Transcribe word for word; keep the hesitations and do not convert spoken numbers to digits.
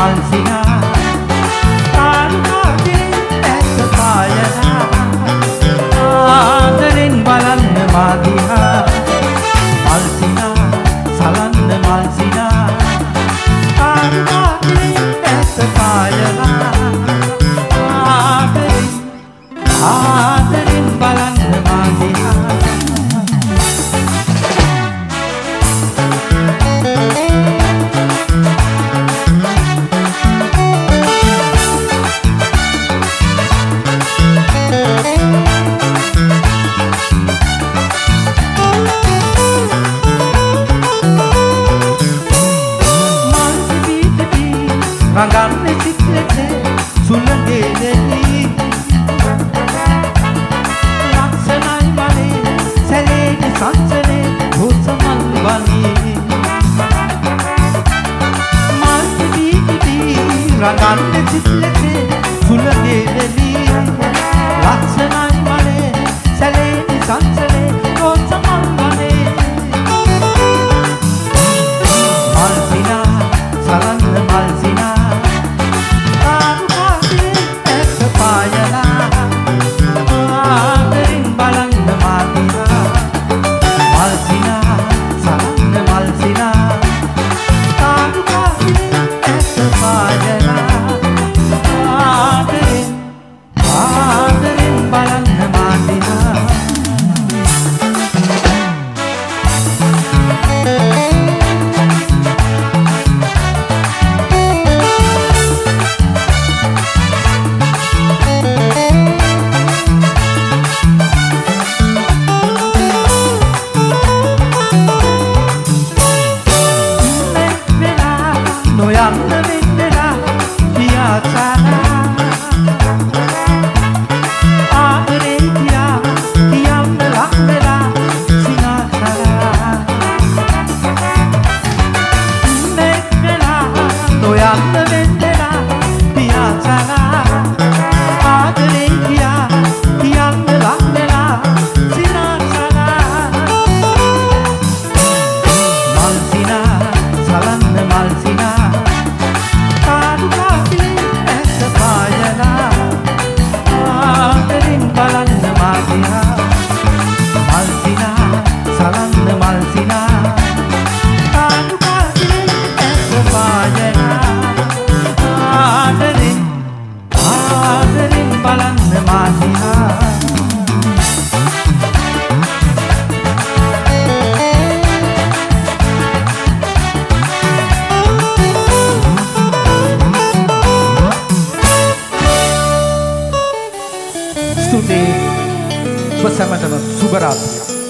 මල්සිනා කාරුකාගේ ඇස පායනා ආදරෙන් බලන්න මා දිහා මල්සිනා සලන්න මල්සිනා කාරුකාගේ ඇස පායනා ආදරෙන් ආදරෙන් බලන්න මා දිහා රඟන්නේ සිත්ලේ සුළඟේ දෙලි ලක්ෂණයි වනේ සැලේ සංසලේ හොසමල් වනේ මල් පිපි පිපි රඟන්නේ සිත්ලේ සුළඟේ දෙලි ලක්ෂණයි වනේ සැලේ සංසලේ හොසමල් වනේ මල්සිනා සලන්න මල්සිනා Bersama dengan Subaratia.